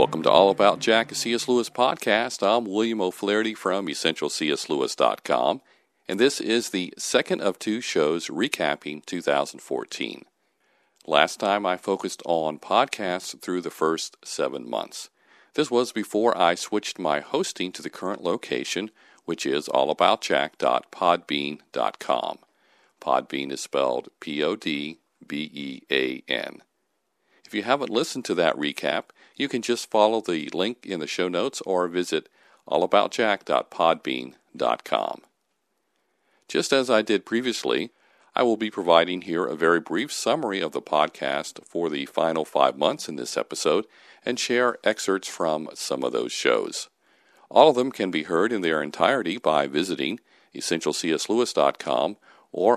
Welcome to All About Jack, a C.S. Lewis podcast. I'm William O'Flaherty from EssentialCSLewis.com, and this is the second of two shows recapping 2014. Last time I focused on podcasts through the first 7 months. This was before I switched my hosting to the current location, which is allaboutjack.podbean.com. Podbean is spelled Podbean. If you haven't listened to that recap, you can just follow the link in the show notes or visit allaboutjack.podbean.com. Just as I did previously, I will be providing here a very brief summary of the podcast for the final 5 months in this episode and share excerpts from some of those shows. All of them can be heard in their entirety by visiting EssentialCSLewis.com or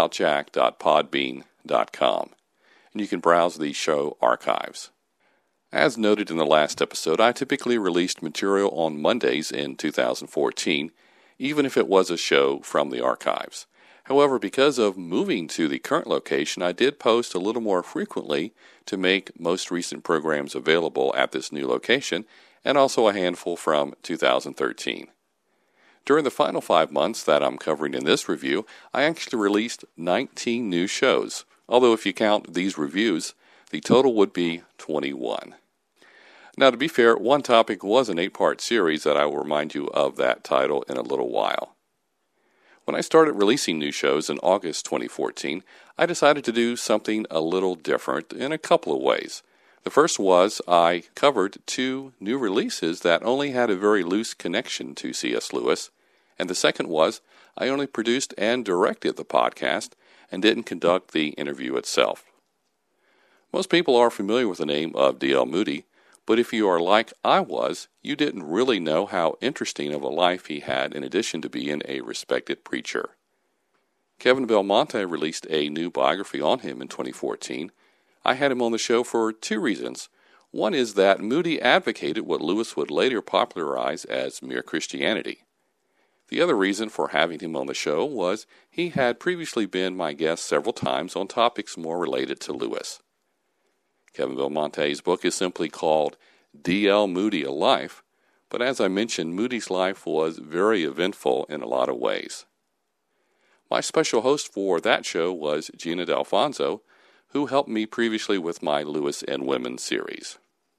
allaboutjack.podbean.com. And you can browse the show archives. As noted in the last episode, I typically released material on Mondays in 2014, even if it was a show from the archives. However, because of moving to the current location, I did post a little more frequently to make most recent programs available at this new location, and also a handful from 2013. During the final 5 months that I'm covering in this review, I actually released 19 new shows, although if you count these reviews, the total would be 21. Now, to be fair, one topic was an 8-part series that I will remind you of that title in a little while. When I started releasing new shows in August 2014, I decided to do something a little different in a couple of ways. The first was I covered 2 new releases that only had a very loose connection to C.S. Lewis, and the second was I only produced and directed the podcast and didn't conduct the interview itself. Most people are familiar with the name of D.L. Moody, but if you are like I was, you didn't really know how interesting of a life he had in addition to being a respected preacher. Kevin Belmonte released a new biography on him in 2014. I had him on the show for 2 reasons. One is that Moody advocated what Lewis would later popularize as mere Christianity. The other reason for having him on the show was he had previously been my guest several times on topics more related to Lewis. Kevin Belmonte's book is simply called D.L. Moody, A Life, but as I mentioned, Moody's life was very eventful in a lot of ways. My special host for that show was Gina D'Alfonso, who helped me previously with my Lewis and Women series.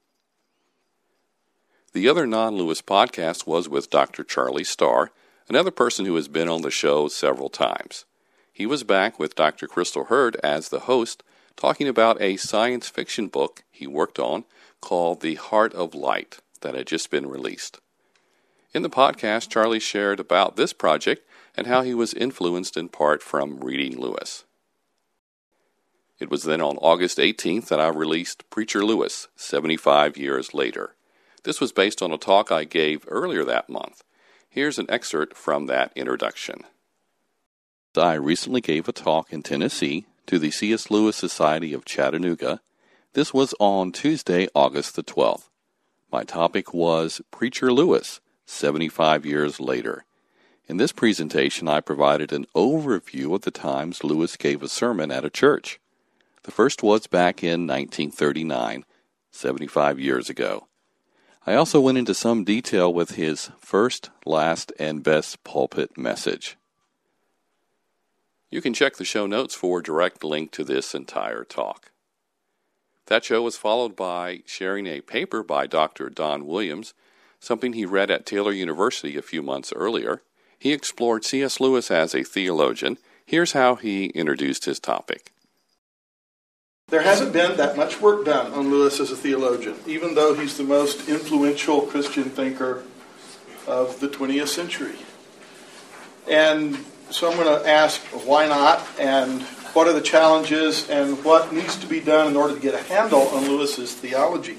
The other non-Lewis podcast was with Dr. Charlie Starr, another person who has been on the show several times. He was back with Dr. Crystal Hurd as the host, talking about a science fiction book he worked on called The Heart of Light that had just been released. In the podcast, Charlie shared about this project and how he was influenced in part from reading Lewis. It was then on August 18th that I released Preacher Lewis, 75 Years Later. This was based on a talk I gave earlier that month. Here's an excerpt from that introduction. I recently gave a talk in Tennessee to the C.S. Lewis Society of Chattanooga. This was on Tuesday, August the 12th. My topic was Preacher Lewis, 75 Years Later. In this presentation, I provided an overview of the times Lewis gave a sermon at a church. The first was back in 1939, 75 years ago. I also went into some detail with his first, last, and best pulpit message. You can check the show notes for a direct link to this entire talk. That show was followed by sharing a paper by Dr. Don Williams, something he read at Taylor University a few months earlier. He explored C.S. Lewis as a theologian. Here's how he introduced his topic. There hasn't been that much work done on Lewis as a theologian, even though he's the most influential Christian thinker of the 20th century. And so I'm going to ask why not, and what are the challenges, and what needs to be done in order to get a handle on Lewis's theology.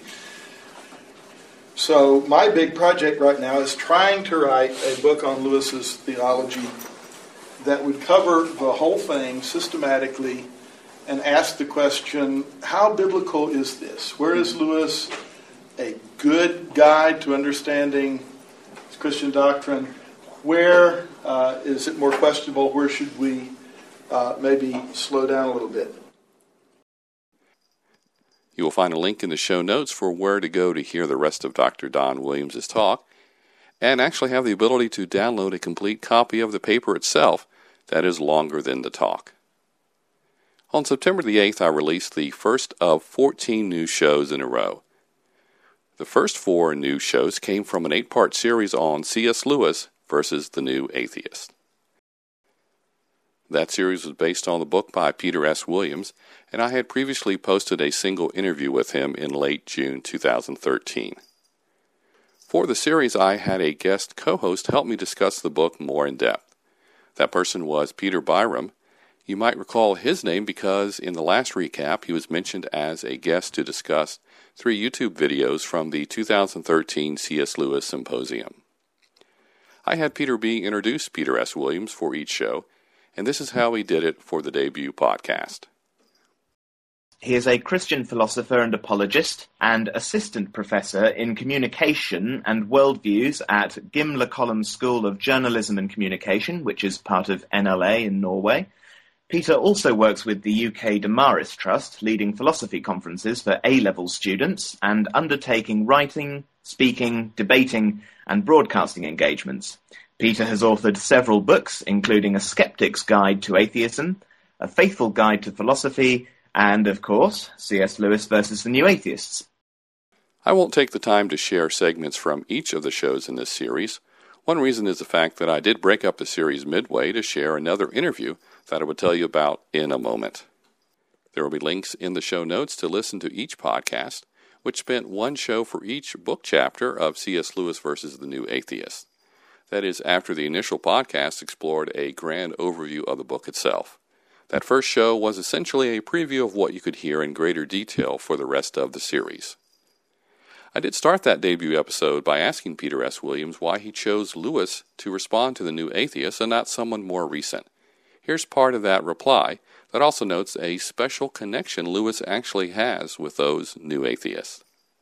So my big project right now is trying to write a book on Lewis's theology that would cover the whole thing systematically and ask the question, how biblical is this? Where is Lewis a good guide to understanding Christian doctrine? Where is it more questionable? Where should we maybe slow down a little bit? You will find a link in the show notes for where to go to hear the rest of Dr. Don Williams' talk, and actually have the ability to download a complete copy of the paper itself that is longer than the talk. On September the 8th, I released the first of 14 new shows in a row. The first 4 new shows came from an 8-part series on C.S. Lewis versus the New Atheist. That series was based on the book by Peter S. Williams, and I had previously posted a single interview with him in late June 2013. For the series, I had a guest co-host help me discuss the book more in depth. That person was Peter Byram. You might recall his name because in the last recap he was mentioned as a guest to discuss 3 YouTube videos from the 2013 C.S. Lewis Symposium. I had Peter B. introduce Peter S. Williams for each show, and this is how he did it for the debut podcast. He is a Christian philosopher and apologist and assistant professor in communication and worldviews at Gimle College School of Journalism and Communication, which is part of NLA in Norway. Peter also works with the UK Damaris Trust, leading philosophy conferences for A-level students and undertaking writing, speaking, debating, and broadcasting engagements. Peter has authored several books, including A Skeptic's Guide to Atheism, A Faithful Guide to Philosophy, and, of course, C.S. Lewis versus the New Atheists. I won't take the time to share segments from each of the shows in this series. One reason is the fact that I did break up the series midway to share another interview that I would tell you about in a moment. There will be links in the show notes to listen to each podcast, which spent one show for each book chapter of C.S. Lewis versus the New Atheist. That is, after the initial podcast explored a grand overview of the book itself. That first show was essentially a preview of what you could hear in greater detail for the rest of the series. I did start that debut episode by asking Peter S. Williams why he chose Lewis to respond to the New Atheist and not someone more recent. Here's part of that reply that also notes a special connection Lewis actually has with those New Atheists.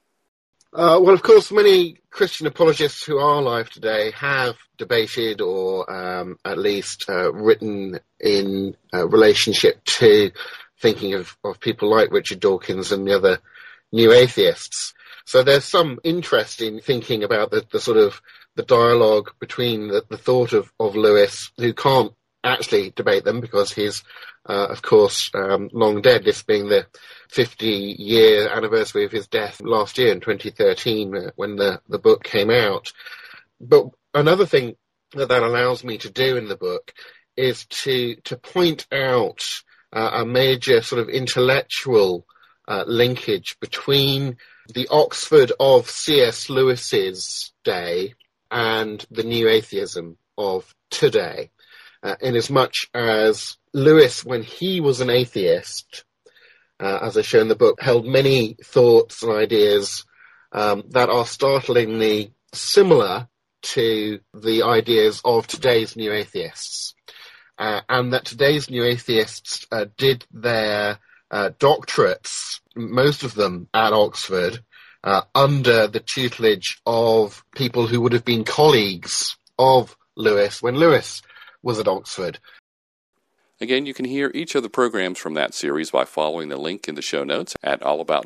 Well, of course, many Christian apologists who are alive today have debated or at least written in relationship to thinking of people like Richard Dawkins and the other New Atheists. So there's some interest in thinking about the sort of the dialogue between the thought of Lewis, who can't actually debate them because he's, of course, long dead, this being the 50-year anniversary of his death last year in 2013 when the book came out. But another thing that allows me to do in the book is to point out a major sort of intellectual linkage between the Oxford of C.S. Lewis's day and the New Atheism of today. Inasmuch as Lewis, when he was an atheist, as I show in the book, held many thoughts and ideas that are startlingly similar to the ideas of today's New Atheists. And that today's New Atheists did their doctorates, most of them at Oxford, under the tutelage of people who would have been colleagues of Lewis when Lewis was at Oxford. Again, you can hear each of the programs from that series by following the link in the show notes at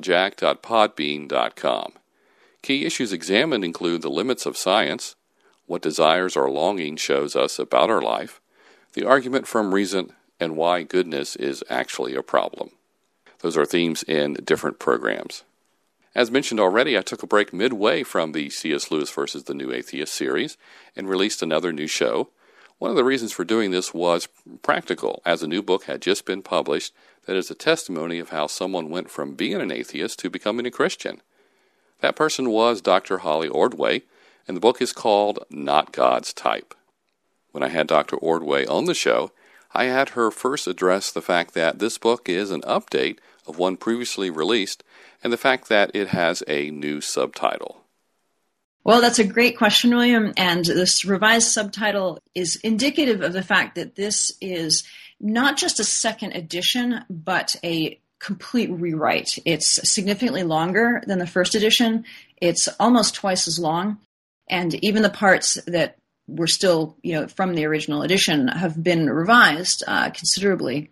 allaboutjack.podbean.com. Key issues examined include the limits of science, what desires or longing shows us about our life, the argument from reason, and why goodness is actually a problem. Those are themes in different programs. As mentioned already, I took a break midway from the C.S. Lewis versus the New Atheist series and released another new show. One of the reasons for doing this was practical, as a new book had just been published that is a testimony of how someone went from being an atheist to becoming a Christian. That person was Dr. Holly Ordway, and the book is called Not God's Type. When I had Dr. Ordway on the show, I had her first address the fact that this book is an update of one previously released, and the fact that it has a new subtitle. Well, that's a great question, William, and this revised subtitle is indicative of the fact that this is not just a second edition, but a complete rewrite. It's significantly longer than the first edition. It's almost twice as long, and even the parts that were still, from the original edition have been revised considerably.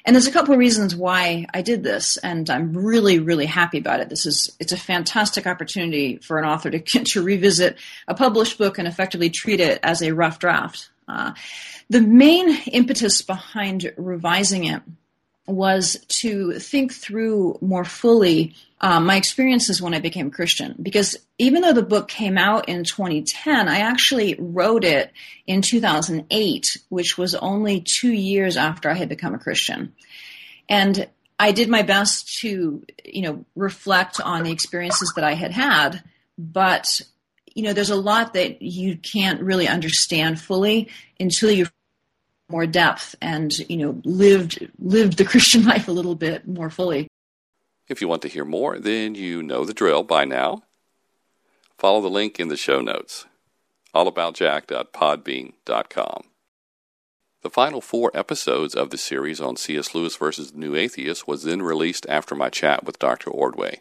And there's a couple of reasons why I did this, and I'm really, really happy about it. It's a fantastic opportunity for an author to revisit a published book and effectively treat it as a rough draft. The main impetus behind revising it was to think through more fully my experiences when I became a Christian. Because even though the book came out in 2010, I actually wrote it in 2008, which was only 2 years after I had become a Christian. And I did my best to, reflect on the experiences that I had, but there's a lot that you can't really understand fully until you've more depth and, lived the Christian life a little bit more fully. If you want to hear more, then you know the drill by now. Follow the link in the show notes, allaboutjack.podbean.com. The final 4 episodes of the series on C.S. Lewis versus the New Atheist was then released after my chat with Dr. Ordway.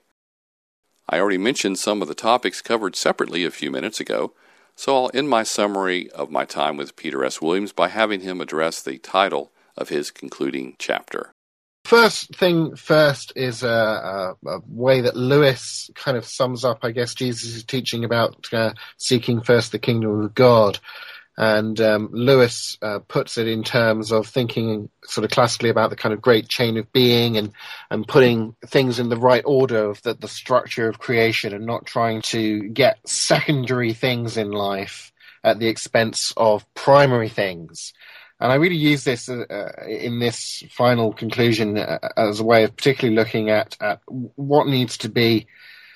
I already mentioned some of the topics covered separately a few minutes ago, so I'll end my summary of my time with Peter S. Williams by having him address the title of his concluding chapter. First thing first is a way that Lewis kind of sums up, I guess, Jesus' teaching about seeking first the kingdom of God. And Lewis puts it in terms of thinking sort of classically about the kind of great chain of being and putting things in the right order of the structure of creation and not trying to get secondary things in life at the expense of primary things. And I really use this in this final conclusion as a way of particularly looking at what needs to be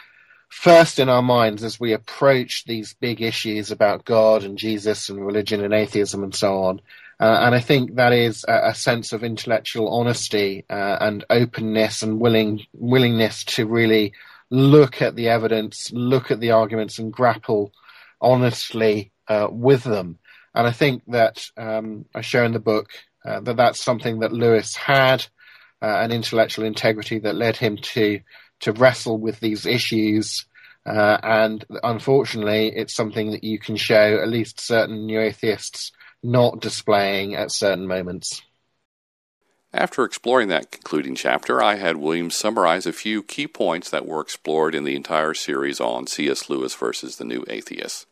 first in our minds as we approach these big issues about God and Jesus and religion and atheism and so on. And I think that is a sense of intellectual honesty and openness and willingness to really look at the evidence, look at the arguments and grapple honestly with them. And I think that I show in the book that that's something that Lewis had, an intellectual integrity that led him to wrestle with these issues. And unfortunately, it's something that you can show at least certain new atheists not displaying at certain moments. After exploring that concluding chapter, I had Williams summarize a few key points that were explored in the entire series on C.S. Lewis versus the New Atheist.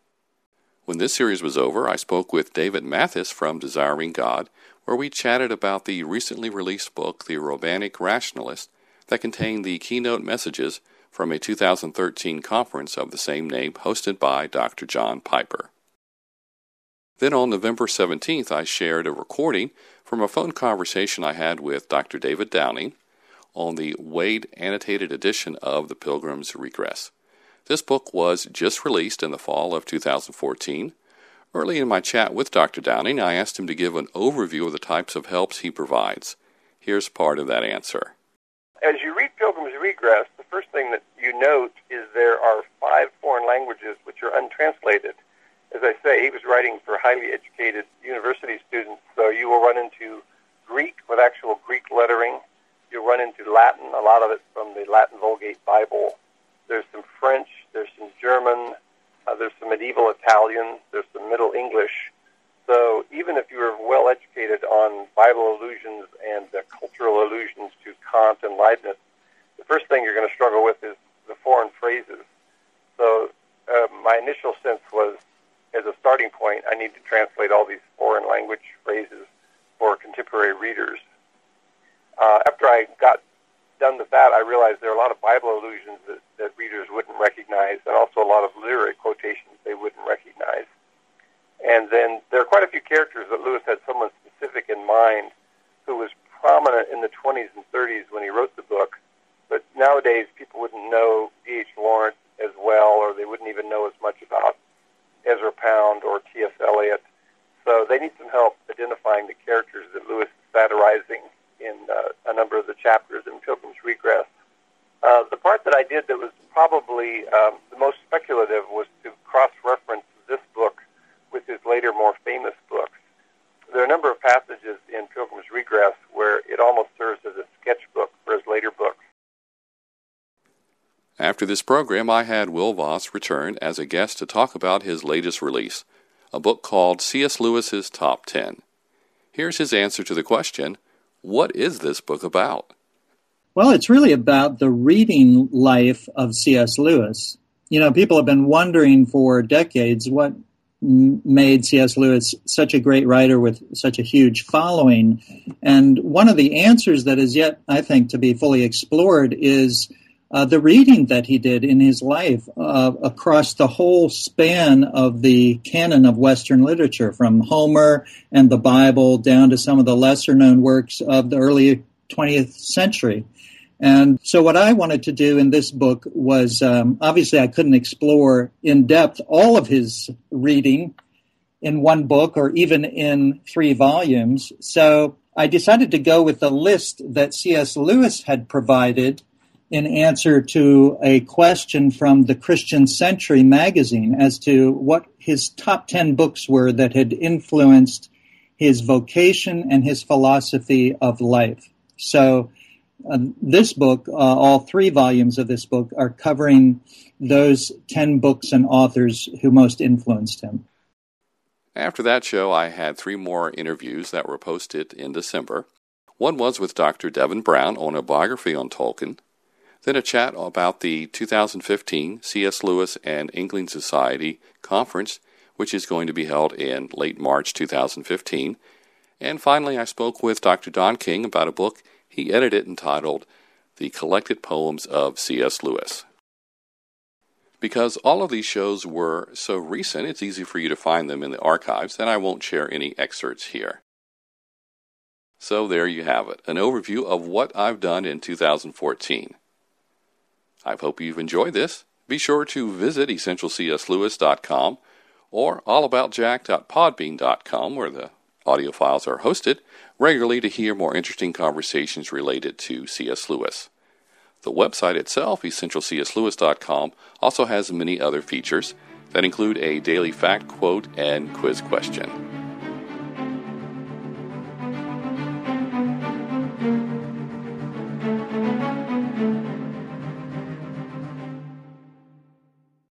When this series was over, I spoke with David Mathis from Desiring God, where we chatted about the recently released book, The Romantic Rationalist, that contained the keynote messages from a 2013 conference of the same name hosted by Dr. John Piper. Then on November 17th, I shared a recording from a phone conversation I had with Dr. David Downing on the Wade annotated edition of The Pilgrim's Regress. This book was just released in the fall of 2014. Early in my chat with Dr. Downing, I asked him to give an overview of the types of helps he provides. Here's part of that answer. As you read Pilgrim's Regress, the first thing that you note is there are 5 foreign languages which are untranslated. As I say, he was writing for highly educated university students, so you will run into Greek with actual Greek lettering. You'll run into Latin, a lot of it from the Latin Vulgate Bible. There's some French, there's some German, there's some medieval Italian, there's some Middle English. So even if you were well educated on Bible allusions and the cultural allusions to Kant and Leibniz, the first thing you're going to struggle with is the foreign phrases. So my initial sense was, as a starting point, I need to translate all these foreign language phrases for contemporary readers. After I got done with that, I realized there are a lot of Bible allusions that readers wouldn't recognize, and also a lot of literary quotations they wouldn't recognize. And then there are quite a few characters that Lewis had someone specific in mind who was prominent in the 20s and 30s when he wrote the book, but nowadays people wouldn't know D.H. Lawrence as well, or they wouldn't even know as much about Ezra Pound or T.S. Eliot. So they need some help identifying the characters that Lewis is satirizing in a number of the chapters in Pilgrim's Regress. The part that I did that was probably the most speculative was to cross-reference this book with his later, more famous books. There are a number of passages in Pilgrim's Regress where it almost serves as a sketchbook for his later books. After this program, I had Will Voss return as a guest to talk about his latest release, a book called C.S. Lewis's Top 10. Here's his answer to the question, What is this book about? Well, it's really about the reading life of C.S. Lewis. You know, people have been wondering for decades what made C.S. Lewis such a great writer with such a huge following. And one of the answers that is yet, I think, to be fully explored is the reading that he did in his life across the whole span of the canon of Western literature, from Homer and the Bible down to some of the lesser-known works of the early 20th century. And so what I wanted to do in this book was, obviously I couldn't explore in depth all of his reading in one book or even in 3 volumes. So I decided to go with the list that C.S. Lewis had provided in answer to a question from the Christian Century magazine as to what his top 10 books were that had influenced his vocation and his philosophy of life. So this book, all 3 volumes of this book, are covering those 10 books and authors who most influenced him. After that show, I had 3 more interviews that were posted in December. One was with Dr. Devin Brown on a biography on Tolkien, then a chat about the 2015 C.S. Lewis and Inkling Society Conference, which is going to be held in late March 2015. And finally, I spoke with Dr. Don King about a book he edited entitled The Collected Poems of C.S. Lewis. Because all of these shows were so recent, it's easy for you to find them in the archives, and I won't share any excerpts here. So there you have it, an overview of what I've done in 2014. I hope you've enjoyed this. Be sure to visit EssentialCSLewis.com or allaboutjack.podbean.com, where the audio files are hosted, regularly to hear more interesting conversations related to C.S. Lewis. The website itself, EssentialCSLewis.com, also has many other features that include a daily fact, quote, and quiz question.